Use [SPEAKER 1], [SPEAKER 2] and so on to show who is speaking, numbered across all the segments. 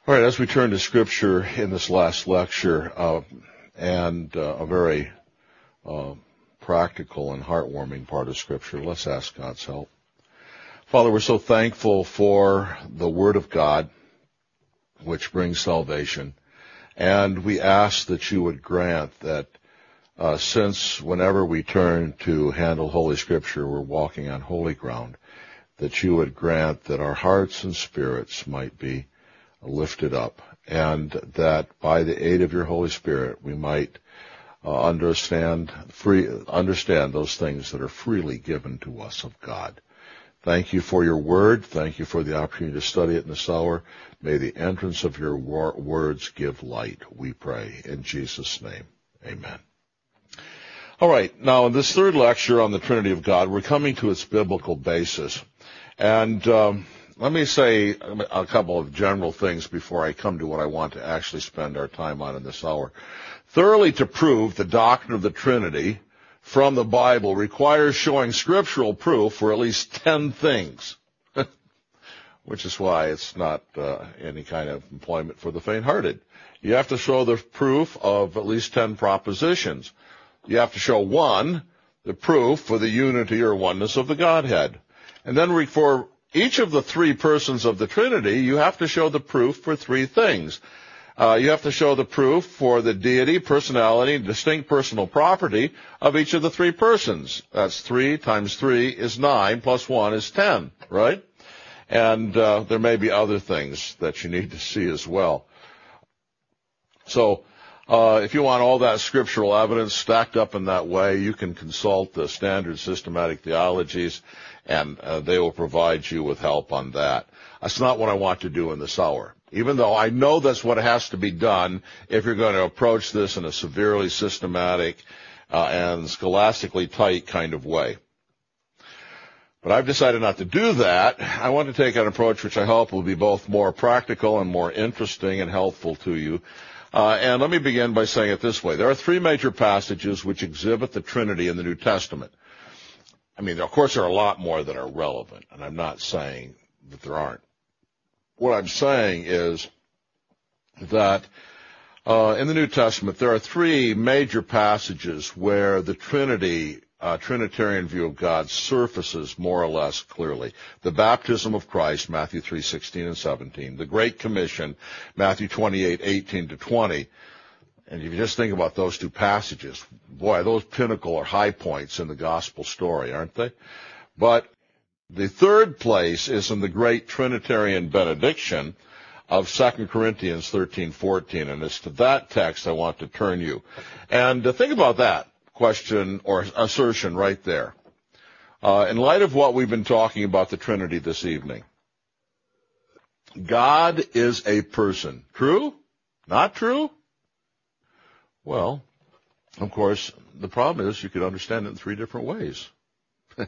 [SPEAKER 1] All right, as we turn to Scripture in this last lecture, and a very practical and heartwarming part of Scripture, let's ask God's help. Father, we're so thankful for the Word of God, which brings salvation, and we ask that you would grant that since whenever we turn to handle Holy Scripture, we're walking on holy ground, that you would grant that our hearts and spirits might be lifted up, and that by the aid of your Holy Spirit we might understand those things that are freely given to us of God. Thank you for your word. Thank you for the opportunity to study it in this hour. May the entrance of your words give light, we pray. In Jesus' name, amen. All right, now in this third lecture on the Trinity of God, we're coming to its biblical basis. And let me say a couple of general things before I come to what I want to actually spend our time on in this hour. Thoroughly to prove the doctrine of the Trinity from the Bible requires showing scriptural proof for at least 10 things, which is why it's not any kind of employment for the faint-hearted. You have to show the proof of at least 10 propositions. You have to show, one, the proof for the unity or oneness of the Godhead. And then for each of the three persons of the Trinity, you have to show the proof for three things. You have to show the proof for the deity, personality, and distinct personal property of each of the three persons. That's 3 times 3 is 9, plus 1 is 10, right? And there may be other things that you need to see as well. So if you want all that scriptural evidence stacked up in that way, you can consult the standard systematic theologies, and they will provide you with help on that. That's not what I want to do in this hour, even though I know that's what has to be done if you're going to approach this in a severely systematic and scholastically tight kind of way. But I've decided not to do that. I want to take an approach which I hope will be both more practical and more interesting and helpful to you. And let me begin by saying it this way. There are 3 major passages which exhibit the Trinity in the New Testament. I mean, of course, there are a lot more that are relevant, and I'm not saying that there aren't. What I'm saying is that in the New Testament, there are 3 major passages where the Trinity, Trinitarian view of God, surfaces more or less clearly. The baptism of Christ, Matthew 3:16 and 17. The Great Commission, Matthew 28:18-20. And if you just think about those 2 passages, boy, those pinnacle or high points in the gospel story, aren't they? But the third place is in the great Trinitarian benediction of 2 Corinthians 13:14, and it's to that text I want to turn you. And think about that question or assertion right there. In light of what we've been talking about the Trinity this evening, God is a person. True? Not true? Well, of course, the problem is you could understand it in 3 different ways. It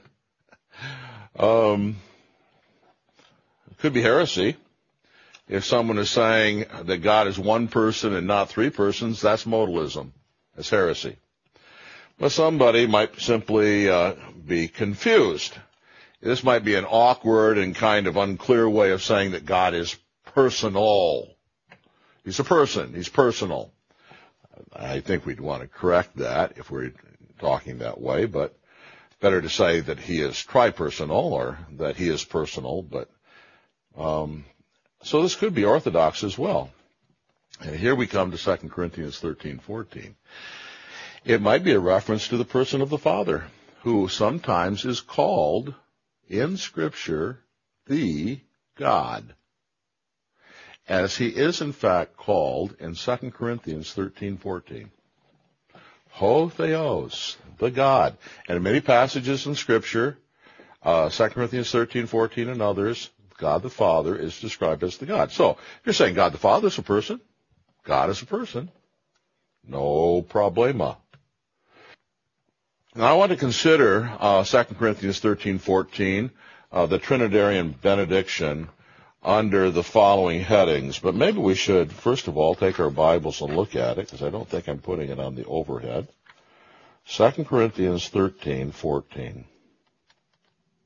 [SPEAKER 1] could be heresy. If someone is saying that God is one person and not 3 persons, that's modalism. That's heresy. But somebody might simply be confused. This might be an awkward and kind of unclear way of saying that God is personal. He's a person. He's personal. I think we'd want to correct that if we're talking that way, but better to say that he is tripersonal or that he is personal. But so this could be orthodox as well. And here we come to 2 Corinthians 13:14. It might be a reference to the person of the Father, who sometimes is called in Scripture the God, as he is in fact called in 2 Corinthians 13:14. Ho Theos, the God. And in many passages in Scripture, 2 Corinthians 13:14 and others, God the Father is described as the God. So, if you're saying God the Father is a person, God is a person, no problema. Now I want to consider 2 Corinthians 13:14, the Trinitarian benediction, under the following headings. But maybe we should, first of all, take our Bibles and look at it, because I don't think I'm putting it on the overhead. 2 Corinthians 13:14.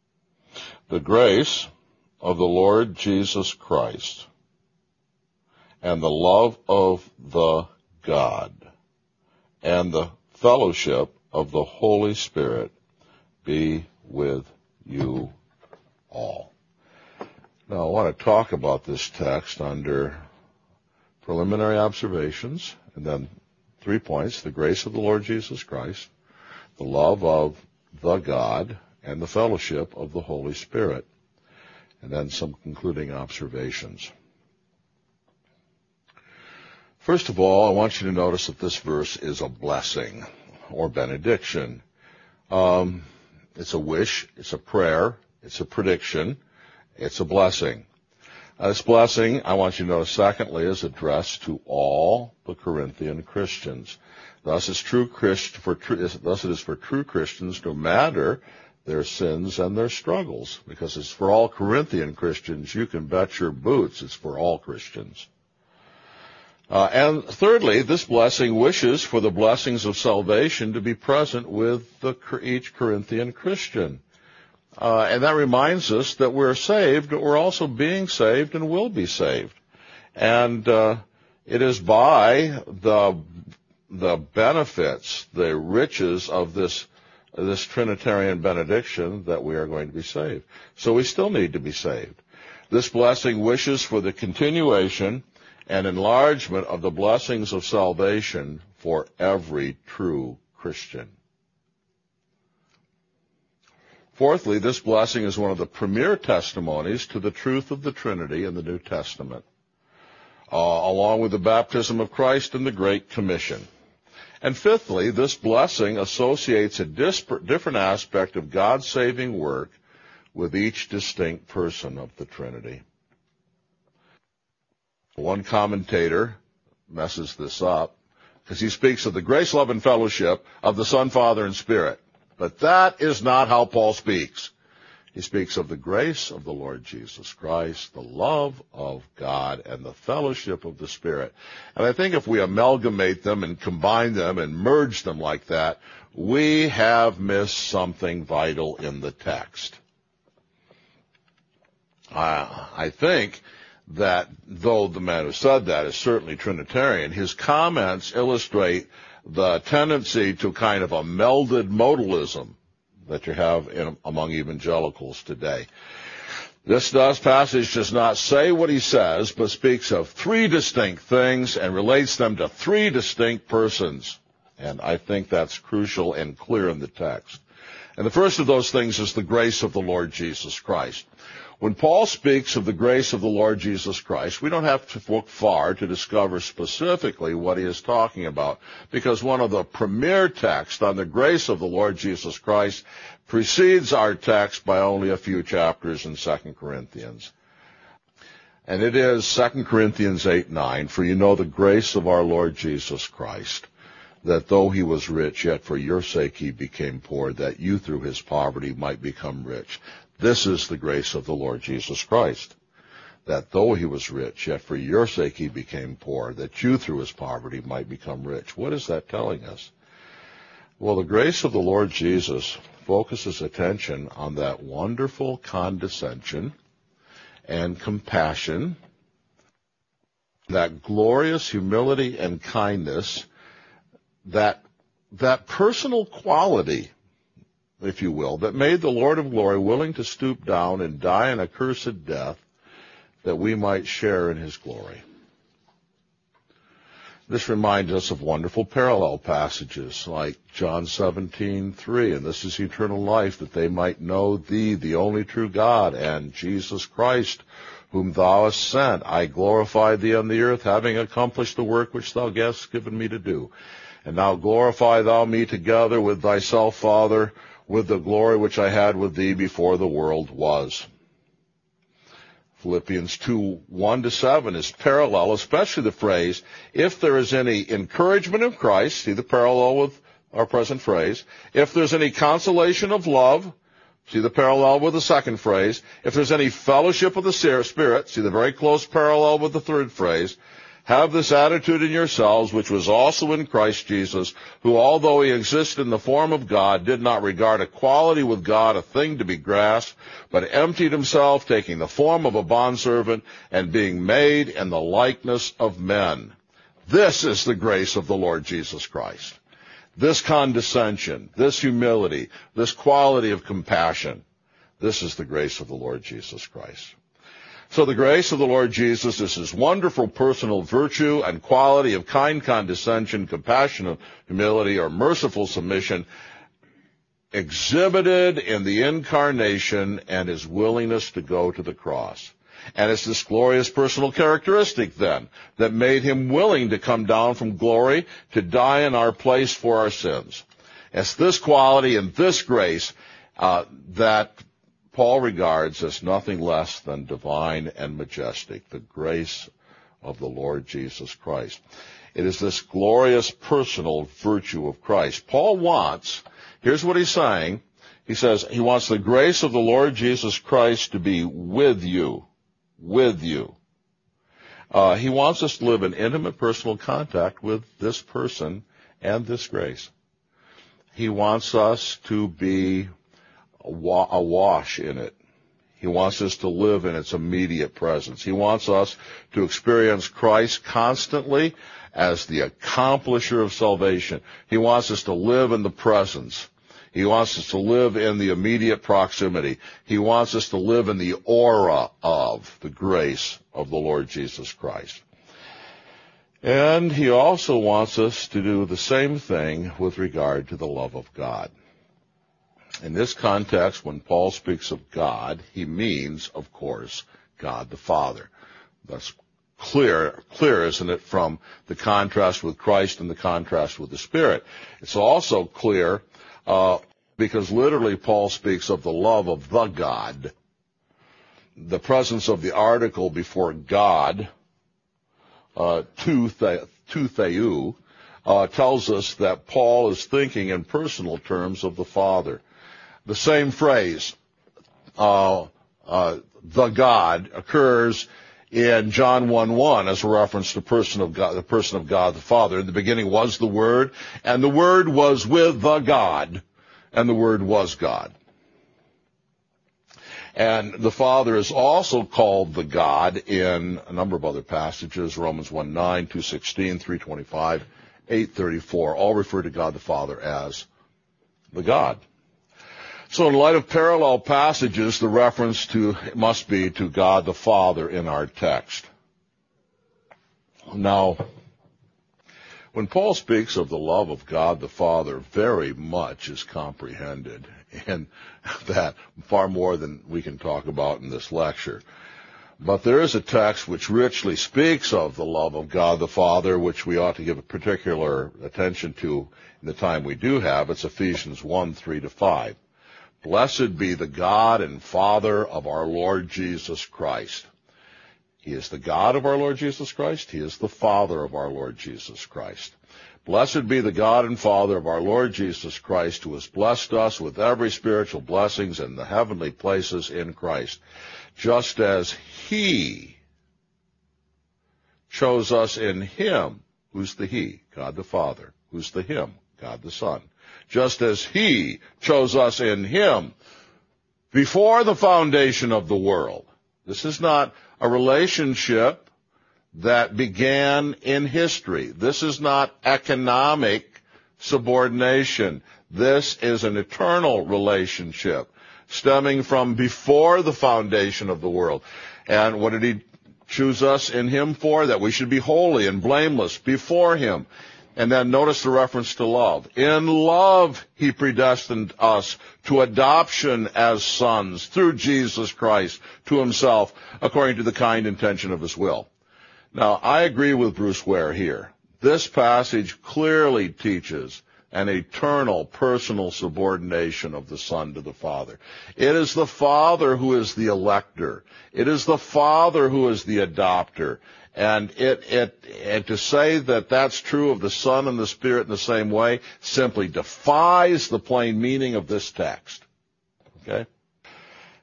[SPEAKER 1] The grace of the Lord Jesus Christ and the love of the God and the fellowship of the Holy Spirit be with you all. Now, I want to talk about this text under preliminary observations, and then 3 points: the grace of the Lord Jesus Christ, the love of the God, and the fellowship of the Holy Spirit, and then some concluding observations. First of all, I want you to notice that this verse is a blessing or benediction. It's a wish, it's a prayer, it's a prediction, it's a blessing. This blessing, I want you to notice, secondly, is addressed to all the Corinthian Christians. Thus it is for true Christians, no matter their sins and their struggles, because it's for all Corinthian Christians. You can bet your boots it's for all Christians. And thirdly, this blessing wishes for the blessings of salvation to be present with each Corinthian Christian. And that reminds us that we're saved, but we're also being saved and will be saved. And it is by the benefits, the riches of this Trinitarian benediction that we are going to be saved. So we still need to be saved. This blessing wishes for the continuation and enlargement of the blessings of salvation for every true Christian. Fourthly, this blessing is one of the premier testimonies to the truth of the Trinity in the New Testament, along with the baptism of Christ and the Great Commission. And fifthly, this blessing associates a different aspect of God's saving work with each distinct person of the Trinity. One commentator messes this up because he speaks of the grace, love, and fellowship of the Son, Father, and Spirit. But that is not how Paul speaks. He speaks of the grace of the Lord Jesus Christ, the love of God, and the fellowship of the Spirit. And I think if we amalgamate them and combine them and merge them like that, we have missed something vital in the text. I think that though the man who said that is certainly Trinitarian, his comments illustrate the tendency to kind of a melded modalism that you have among evangelicals today. This passage does not say what he says, but speaks of three distinct things and relates them to three distinct persons. And I think that's crucial and clear in the text. And the first of those things is the grace of the Lord Jesus Christ. When Paul speaks of the grace of the Lord Jesus Christ, we don't have to look far to discover specifically what he is talking about, because one of the premier texts on the grace of the Lord Jesus Christ precedes our text by only a few chapters in 2 Corinthians. And it is 2 Corinthians 8:9, "For you know the grace of our Lord Jesus Christ, that though he was rich, yet for your sake he became poor, that you through his poverty might become rich." This is the grace of the Lord Jesus Christ, that though he was rich, yet for your sake he became poor, that you through his poverty might become rich. What is that telling us? Well, the grace of the Lord Jesus focuses attention on that wonderful condescension and compassion, that glorious humility and kindness, that personal quality, if you will, that made the Lord of glory willing to stoop down and die an accursed death that we might share in his glory. This reminds us of wonderful parallel passages like John 17:3, "And this is eternal life, that they might know thee, the only true God, and Jesus Christ, whom thou hast sent. I glorify thee on the earth, having accomplished the work which thou hast given me to do. And now glorify thou me together with thyself, Father, with the glory which I had with thee before the world was." Philippians 2:1-7 is parallel, especially the phrase, "If there is any encouragement of Christ," see the parallel with our present phrase, "if there's any consolation of love," see the parallel with the second phrase, "if there's any fellowship of the Spirit," see the very close parallel with the third phrase, Have this attitude in yourselves, which was also in Christ Jesus, who, although he existed in the form of God, did not regard equality with God a thing to be grasped, but emptied himself, taking the form of a bondservant, and being made in the likeness of men. This is the grace of the Lord Jesus Christ. This condescension, this humility, this quality of compassion, this is the grace of the Lord Jesus Christ. So the grace of the Lord Jesus is his wonderful personal virtue and quality of kind condescension, compassionate humility, or merciful submission, exhibited in the incarnation and his willingness to go to the cross. And it's this glorious personal characteristic, then, that made him willing to come down from glory to die in our place for our sins. It's this quality and this grace that Paul regards as nothing less than divine and majestic, the grace of the Lord Jesus Christ. It is this glorious personal virtue of Christ. Paul wants, here's what he's saying, he says he wants the grace of the Lord Jesus Christ to be with you. With you. He wants us to live in intimate personal contact with this person and this grace. He wants us to be awash in it. He wants us to live in its immediate presence. He wants us to experience Christ constantly as the accomplisher of salvation. He wants us to live in the presence. He wants us to live in the immediate proximity. He wants us to live in the aura of the grace of the Lord Jesus Christ. And he also wants us to do the same thing with regard to the love of God. In this context, when Paul speaks of God, he means, of course, God the Father. That's clear, isn't it, from the contrast with Christ and the contrast with the Spirit. It's also clear because literally Paul speaks of the love of the God. The presence of the article before God, to theou, tells us that Paul is thinking in personal terms of the Father. The same phrase, the God, occurs in John 1:1 as a reference to the person of God the Father. In the beginning was the Word, and the Word was with the God, and the Word was God. And the Father is also called the God in a number of other passages, Romans 1:9, 2:16, 3:25, 8:34, all refer to God the Father as the God. So in light of parallel passages, the reference must be to God the Father in our text. Now, when Paul speaks of the love of God the Father, very much is comprehended, and that far more than we can talk about in this lecture. But there is a text which richly speaks of the love of God the Father, which we ought to give a particular attention to in the time we do have. It's Ephesians 1:3-5. Blessed be the God and Father of our Lord Jesus Christ. He is the God of our Lord Jesus Christ. He is the Father of our Lord Jesus Christ. Blessed be the God and Father of our Lord Jesus Christ, who has blessed us with every spiritual blessings in the heavenly places in Christ, just as he chose us in him. Who's the he? God the Father. Who's the him? God the Son. Just as he chose us in him before the foundation of the world. This is not a relationship that began in history. This is not economic subordination. This is an eternal relationship stemming from before the foundation of the world. And what did he choose us in him for? That we should be holy and blameless before him. And then notice the reference to love. In love, he predestined us to adoption as sons through Jesus Christ to himself, according to the kind intention of his will. Now, I agree with Bruce Ware here. This passage clearly teaches an eternal personal subordination of the Son to the Father. It is the Father who is the elector. It is the Father who is the adopter. And to say that that's true of the Son and the Spirit in the same way simply defies the plain meaning of this text. Okay?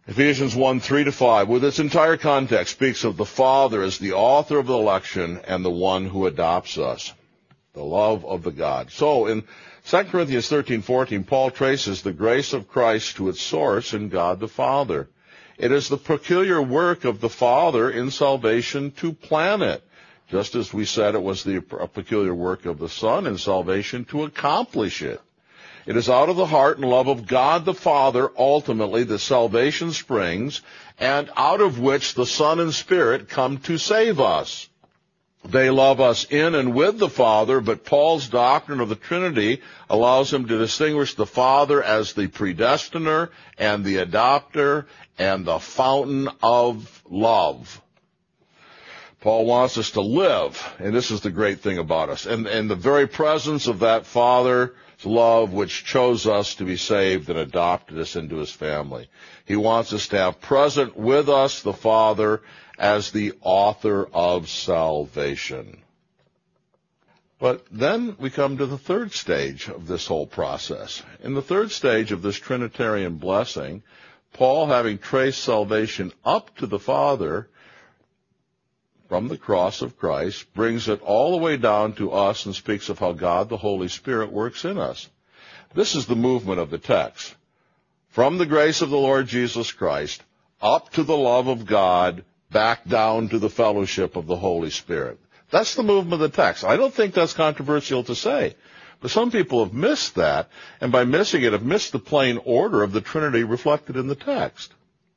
[SPEAKER 1] Ephesians 1:3-5, with its entire context, speaks of the Father as the author of the election and the one who adopts us. The love of the God. So in 2 Corinthians 13:14, Paul traces the grace of Christ to its source in God the Father. It is the peculiar work of the Father in salvation to plan it, just as we said it was the peculiar work of the Son in salvation to accomplish it. It is out of the heart and love of God the Father, ultimately, that salvation springs, and out of which the Son and Spirit come to save us. They love us in and with the Father, but Paul's doctrine of the Trinity allows him to distinguish the Father as the predestiner and the adopter and the fountain of love. Paul wants us to live, and this is the great thing about us, and the very presence of that Father's love which chose us to be saved and adopted us into his family. He wants us to have present with us the Father as the author of salvation. But then we come to the third stage of this whole process. In the third stage of this Trinitarian blessing, Paul, having traced salvation up to the Father from the cross of Christ, brings it all the way down to us and speaks of how God the Holy Spirit works in us. This is the movement of the text. From the grace of the Lord Jesus Christ, up to the love of God, back down to the fellowship of the Holy Spirit. That's the movement of the text. I don't think that's controversial to say. But some people have missed that, and by missing it, have missed the plain order of the Trinity reflected in the text.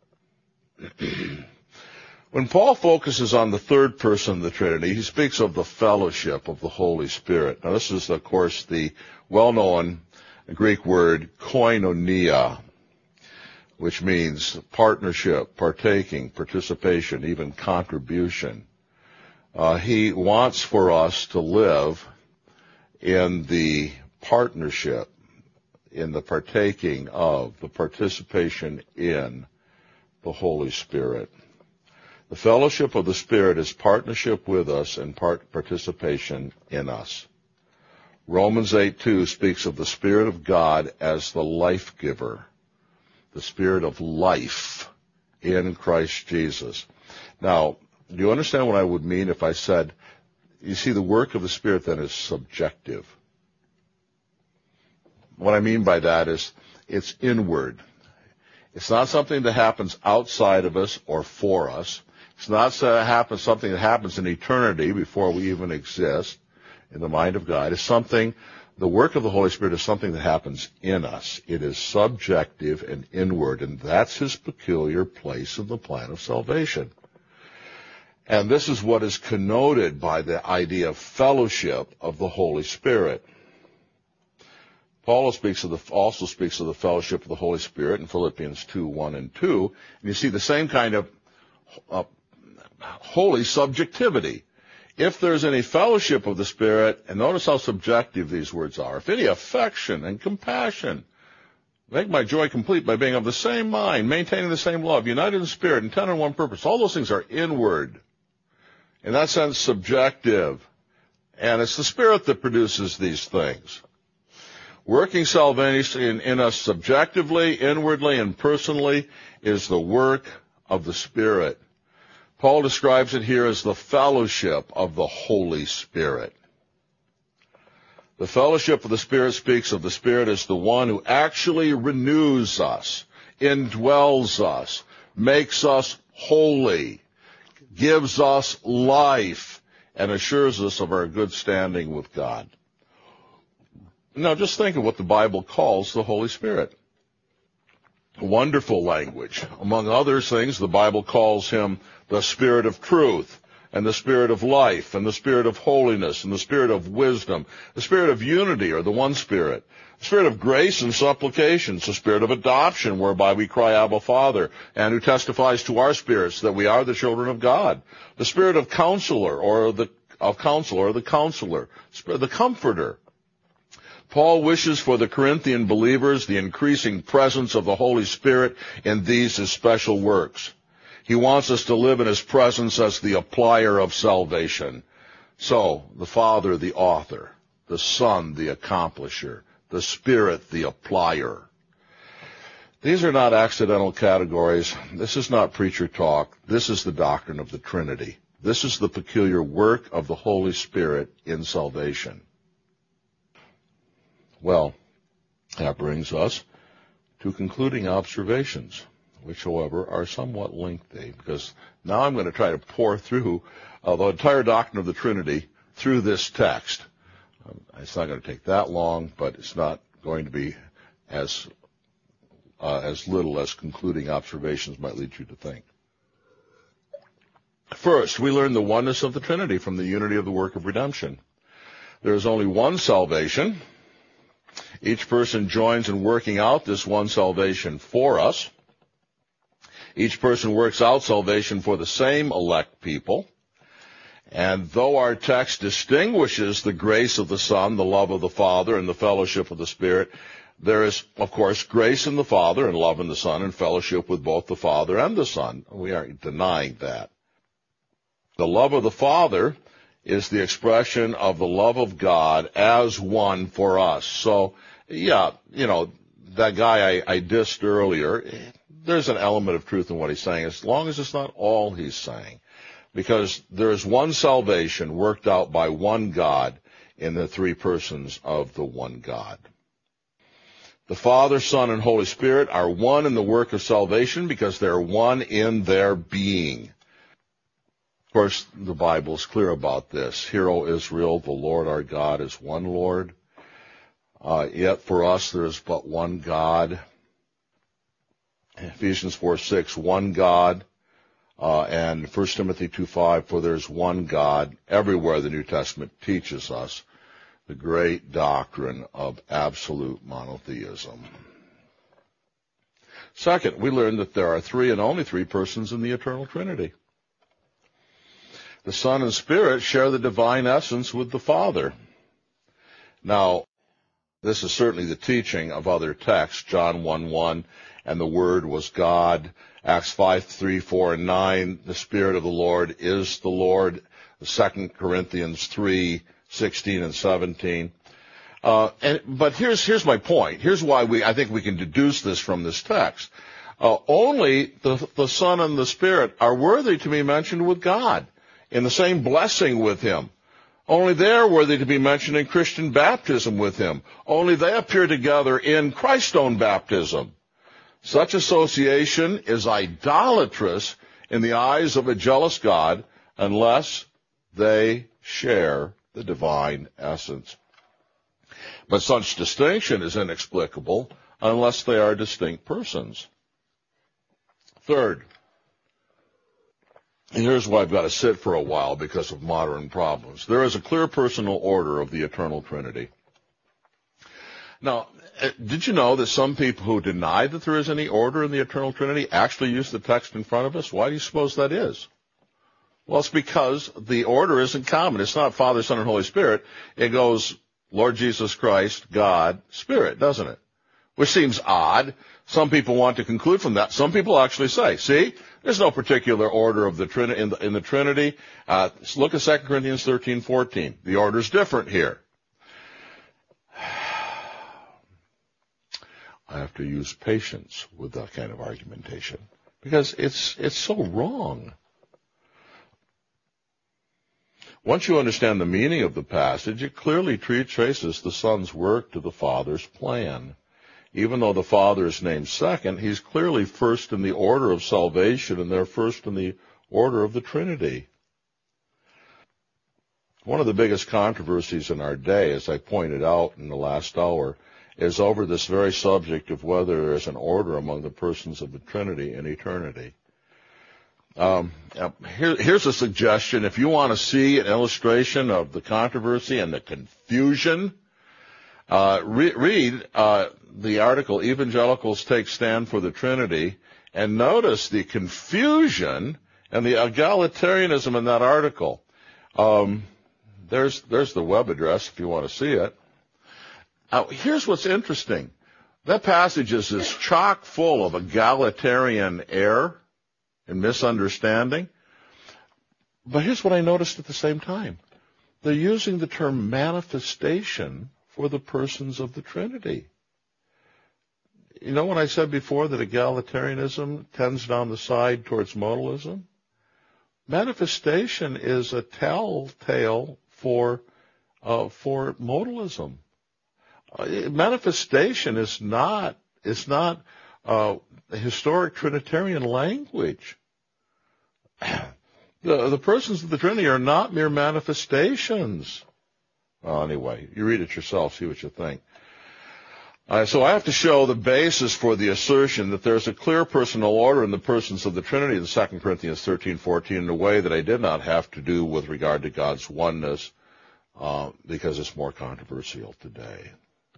[SPEAKER 1] When Paul focuses on the third person of the Trinity, he speaks of the fellowship of the Holy Spirit. Now, this is, of course, the well-known Greek word koinonia, which means partnership, partaking, participation, even contribution. He wants for us to live in the partnership, in the partaking of, the participation in the Holy Spirit. The fellowship of the Spirit is partnership with us and participation in us. Romans 8:2 speaks of the Spirit of God as the life giver, the Spirit of life in Christ Jesus. Now, do you understand what I would mean if I said, you see, the work of the Spirit then is subjective. What I mean by that is it's inward. It's not something that happens outside of us or for us. It's not something that happens in eternity before we even exist in the mind of God. It's something, the work of the Holy Spirit is something that happens in us. It is subjective and inward, and that's his peculiar place in the plan of salvation. And this is what is connoted by the idea of fellowship of the Holy Spirit. Paul also speaks of the fellowship of the Holy Spirit in Philippians 2:1 and 2. And you see the same kind of holy subjectivity. If there's any fellowship of the Spirit, and notice how subjective these words are, if any affection and compassion, make my joy complete by being of the same mind, maintaining the same love, united in spirit, intent on one purpose. All those things are inward. In that sense, subjective. And it's the Spirit that produces these things. Working salvation in us subjectively, inwardly, and personally is the work of the Spirit. Paul describes it here as the fellowship of the Holy Spirit. The fellowship of the Spirit speaks of the Spirit as the one who actually renews us, indwells us, makes us holy, gives us life, and assures us of our good standing with God. Now, just think of what the Bible calls the Holy Spirit. Wonderful language. Among other things, the Bible calls him the Spirit of truth, and the Spirit of life, and the Spirit of holiness, and the Spirit of wisdom, the Spirit of unity, or the one Spirit, the Spirit of grace and supplications, the Spirit of adoption, whereby we cry, Abba, Father, and who testifies to our spirits that we are the children of God, the Spirit of counselor, or the counselor, the comforter. Paul wishes for the Corinthian believers the increasing presence of the Holy Spirit in these his special works. He wants us to live in his presence as the applier of salvation. So, the Father, the author, the Son, the accomplisher, the Spirit, the applier. These are not accidental categories. This is not preacher talk. This is the doctrine of the Trinity. This is the peculiar work of the Holy Spirit in salvation. Well, that brings us to concluding observations, which, however, are somewhat lengthy, because now I'm going to try to pour through the entire doctrine of the Trinity through this text. It's not going to take that long, but it's not going to be as little as concluding observations might lead you to think. First, we learn the oneness of the Trinity from the unity of the work of redemption. There is only one salvation. Each person joins in working out this one salvation for us. Each person works out salvation for the same elect people. And though our text distinguishes the grace of the Son, the love of the Father, and the fellowship of the Spirit, there is, of course, grace in the Father and love in the Son and fellowship with both the Father and the Son. We aren't denying that. The love of the Father is the expression of the love of God as one for us. So, yeah, that guy I dissed earlier, there's an element of truth in what he's saying, as long as it's not all he's saying. Because there is one salvation worked out by one God in the three persons of the one God. The Father, Son, and Holy Spirit are one in the work of salvation because they're one in their being. Of course, the Bible is clear about this. Hear, O Israel, the Lord our God is one Lord. Yet for us there is but one God. Ephesians 4:6, one God. And 1 Timothy 2:5, for there's one God. Everywhere the New Testament teaches us the great doctrine of absolute monotheism. Second, we learn that there are three and only three persons in the eternal Trinity. The Son and Spirit share the divine essence with the Father. Now, this is certainly the teaching of other texts, John 1:1, and the Word was God. Acts 5:3, 4, and 9, the Spirit of the Lord is the Lord. 2 Corinthians 3:16 and 17. But here's my point. Here's why I think we can deduce this from this text. Only the Son and the Spirit are worthy to be mentioned with God, in the same blessing with Him. Only they are worthy to be mentioned in Christian baptism with Him. Only they appear together in Christ's own baptism. Such association is idolatrous in the eyes of a jealous God unless they share the divine essence. But such distinction is inexplicable unless they are distinct persons. Third, and here's why I've got to sit for a while because of modern problems. There is a clear personal order of the eternal Trinity. Now, did you know that some people who deny that there is any order in the eternal Trinity actually use the text in front of us? Why do you suppose that is? Well, it's because the order isn't common. It's not Father, Son, and Holy Spirit. It goes Lord Jesus Christ, God, Spirit, doesn't it? Which seems odd. Some people want to conclude from that. Some people actually say, see, there's no particular order of the in the Trinity. Look at 2 Corinthians 13:14. The order's different here. I have to use patience with that kind of argumentation because it's so wrong. Once you understand the meaning of the passage, it clearly traces the Son's work to the Father's plan. Even though the Father is named second, He's clearly first in the order of salvation, and they're first in the order of the Trinity. One of the biggest controversies in our day, as I pointed out in the last hour, is over this very subject of whether there is an order among the persons of the Trinity in eternity. Here's a suggestion. If you want to see an illustration of the controversy and the confusion, read the article, Evangelicals Take Stand for the Trinity, and notice the confusion and the egalitarianism in that article. There's the web address if you want to see it. Here's what's interesting. That passage is chock full of egalitarian error and misunderstanding. But here's what I noticed at the same time. They're using the term manifestation for the persons of the Trinity. You know when I said before that egalitarianism tends down the side towards modalism? Manifestation is a telltale for modalism. Manifestation is not historic Trinitarian language. The persons of the Trinity are not mere manifestations. Well, anyway, you read it yourself, see what you think. So I have to show the basis for the assertion that there's a clear personal order in the persons of the Trinity in 2 Corinthians 13:14 in a way that I did not have to do with regard to God's oneness, because it's more controversial today.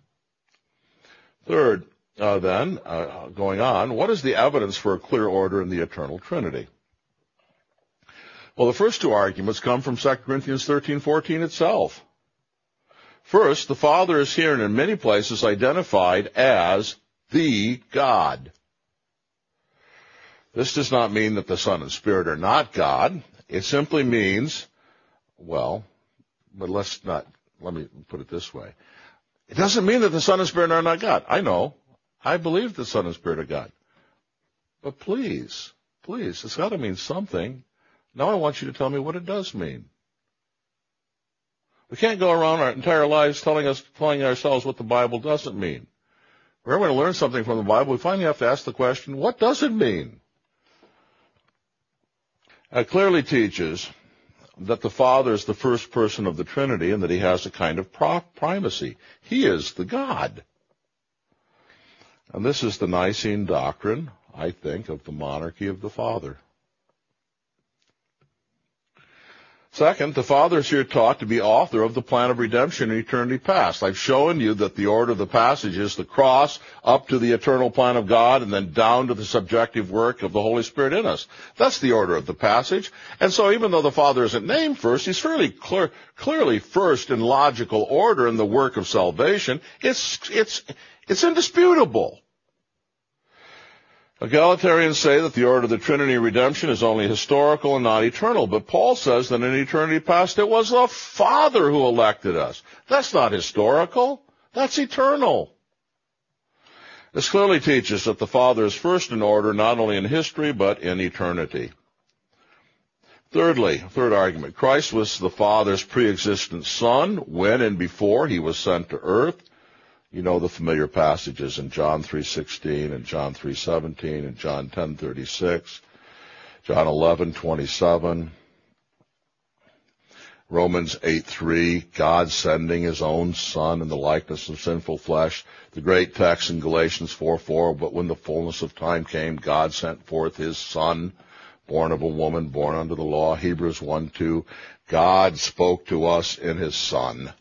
[SPEAKER 1] Third, going on, what is the evidence for a clear order in the eternal Trinity? Well, the first two arguments come from 2 Corinthians 13:14 itself. First, the Father is here and in many places identified as the God. This does not mean that the Son and Spirit are not God. It simply means, but let me put it this way. It doesn't mean that the Son and Spirit are not God. I know. I believe the Son and Spirit are God. But please, it's got to mean something. Now I want you to tell me what it does mean. We can't go around our entire lives telling ourselves what the Bible doesn't mean. If we're going to learn something from the Bible, we finally have to ask the question, what does it mean? It clearly teaches that the Father is the first person of the Trinity and that he has a kind of primacy. He is the God. And this is the Nicene doctrine, I think, of the monarchy of the Father. Second, the Father is here taught to be author of the plan of redemption in eternity past. I've shown you that the order of the passage is the cross up to the eternal plan of God and then down to the subjective work of the Holy Spirit in us. That's the order of the passage. And so even though the Father isn't named first, he's fairly clearly first in logical order in the work of salvation. It's indisputable. Egalitarians say that the order of the Trinity redemption is only historical and not eternal, but Paul says that in eternity past it was the Father who elected us. That's not historical. That's eternal. This clearly teaches that the Father is first in order not only in history but in eternity. Thirdly, third argument, Christ was the Father's pre-existent Son when and before he was sent to earth. You know the familiar passages in John 3:16 and John 3:17 and John 10:36, John 11:27, Romans 8:3, God sending his own Son in the likeness of sinful flesh. The great text in Galatians 4:4, but when the fullness of time came, God sent forth his Son, born of a woman, born under the law. Hebrews 1:2, God spoke to us in his Son.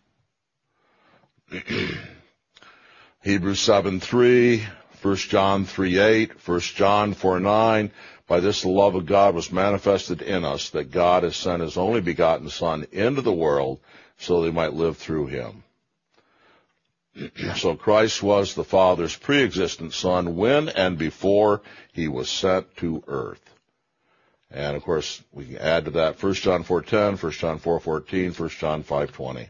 [SPEAKER 1] Hebrews 7:3, 1 John 3:8, 1 John 4:9, by this the love of God was manifested in us, that God has sent his only begotten Son into the world so that we might live through him. So Christ was the Father's pre-existent Son when and before he was sent to earth. And of course, we can add to that 1 John 4:10, 1 John 4:14, 1 John 5:20.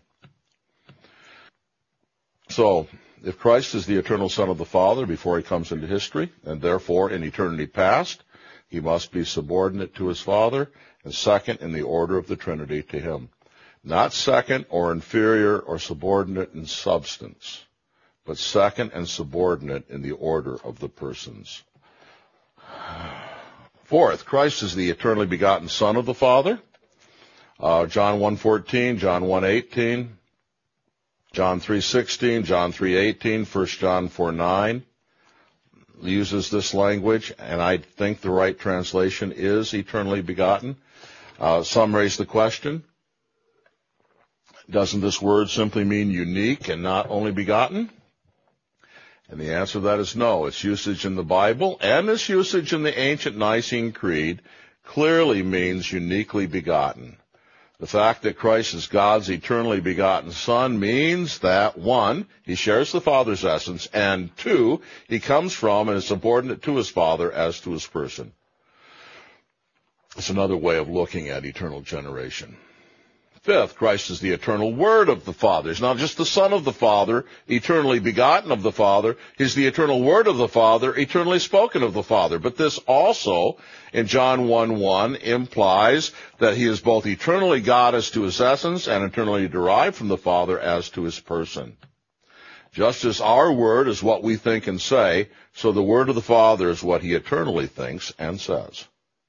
[SPEAKER 1] So, if Christ is the eternal Son of the Father before he comes into history, and therefore in eternity past, he must be subordinate to his Father, and second in the order of the Trinity to him. Not second or inferior or subordinate in substance, but second and subordinate in the order of the persons. Fourth, Christ is the eternally begotten Son of the Father. John 1:14, John 1:18, John 3:16, John 3:18, 1 John 4:9 uses this language, and I think the right translation is eternally begotten. Some raise the question, doesn't this word simply mean unique and not only begotten? And the answer to that is no. Its usage in the Bible and its usage in the ancient Nicene Creed clearly means uniquely begotten. The fact that Christ is God's eternally begotten Son means that, one, he shares the Father's essence, and two, he comes from and is subordinate to his Father as to his person. It's another way of looking at eternal generation. Fifth, Christ is the eternal Word of the Father. He's not just the Son of the Father, eternally begotten of the Father. He's the eternal Word of the Father, eternally spoken of the Father. But this also, in John 1:1, implies that he is both eternally God as to his essence and eternally derived from the Father as to his person. Just as our word is what we think and say, so the Word of the Father is what he eternally thinks and says.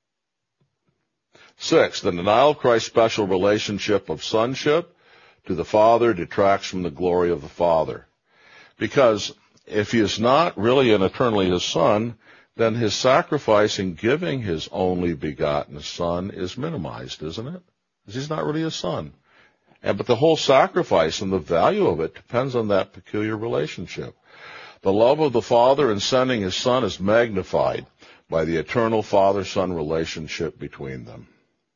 [SPEAKER 1] Six, the denial of Christ's special relationship of sonship to the Father detracts from the glory of the Father. Because if he is not really and eternally his Son, then his sacrifice in giving his only begotten Son is minimized, isn't it? Because he's not really his Son. But the whole sacrifice and the value of it depends on that peculiar relationship. The love of the Father in sending his Son is magnified by the eternal Father-Son relationship between them.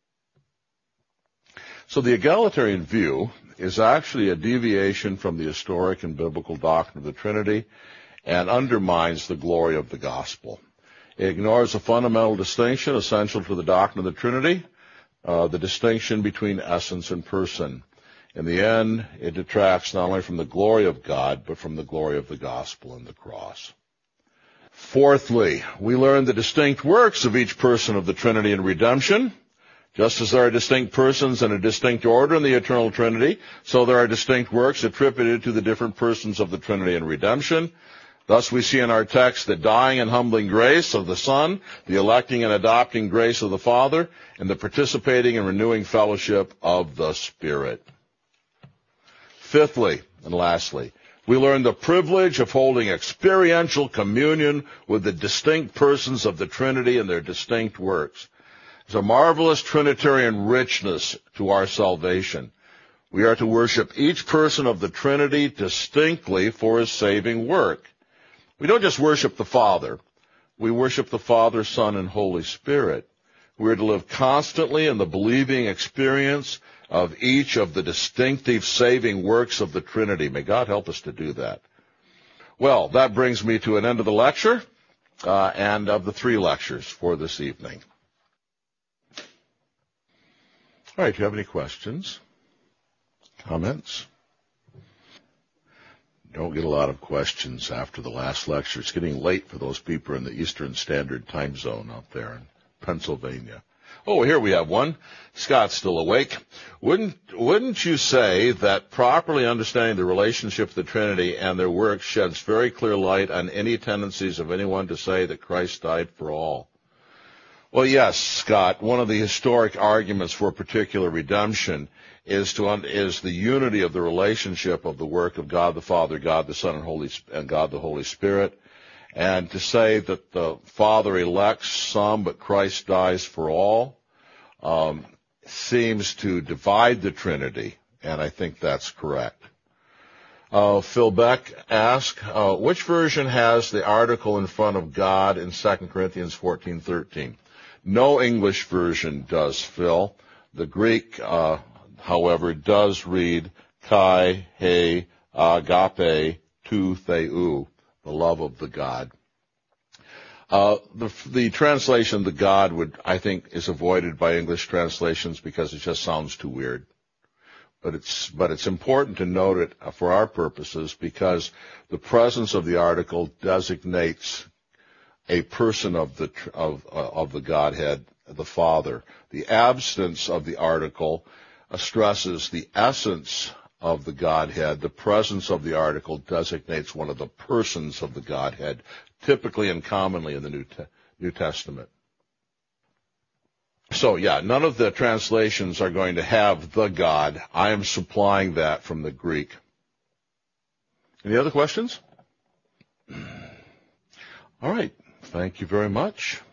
[SPEAKER 1] So the egalitarian view is actually a deviation from the historic and biblical doctrine of the Trinity and undermines the glory of the gospel. It ignores a fundamental distinction essential to the doctrine of the Trinity, the distinction between essence and person. In the end, it detracts not only from the glory of God, but from the glory of the gospel and the cross. Fourthly, we learn the distinct works of each person of the Trinity in redemption. Just as there are distinct persons and a distinct order in the eternal Trinity, so there are distinct works attributed to the different persons of the Trinity in redemption. Thus we see in our text the dying and humbling grace of the Son, the electing and adopting grace of the Father, and the participating and renewing fellowship of the Spirit. Fifthly, and lastly, we learn the privilege of holding experiential communion with the distinct persons of the Trinity and their distinct works. There's a marvelous Trinitarian richness to our salvation. We are to worship each person of the Trinity distinctly for his saving work. We don't just worship the Father. We worship the Father, Son, and Holy Spirit. We are to live constantly in the believing experience of each of the distinctive saving works of the Trinity. May God help us to do that. Well, that brings me to an end of the lecture and of the 3 lectures for this evening. All right, do you have any questions? Comments? Don't get a lot of questions after the last lecture. It's getting late for those people in the Eastern Standard Time Zone out there in Pennsylvania. Oh, here we have one. Scott's still awake. Wouldn't you say that properly understanding the relationship of the Trinity and their works sheds very clear light on any tendencies of anyone to say that Christ died for all? Well, yes, Scott. One of the historic arguments for particular redemption is the unity of the relationship of the work of God the Father, God the Son, and God the Holy Spirit. And to say that the Father elects some, but Christ dies for all, seems to divide the Trinity, and I think that's correct. Phil Beck asked, which version has the article in front of God in 2 Corinthians 14:13? No English version does, Phil. The Greek, however, does read kai, he, agape, tu, theou, the love of the God. The translation the God I think is avoided by English translations because it just sounds too weird. But it's important to note it for our purposes because the presence of the article designates a person of the Godhead, the Father. The absence of the article stresses the essence of the Godhead. The presence of the article designates one of the persons of the Godhead, typically and commonly in the New Testament. So, yeah, none of the translations are going to have the God. I am supplying that from the Greek. Any other questions? All right. Thank you very much.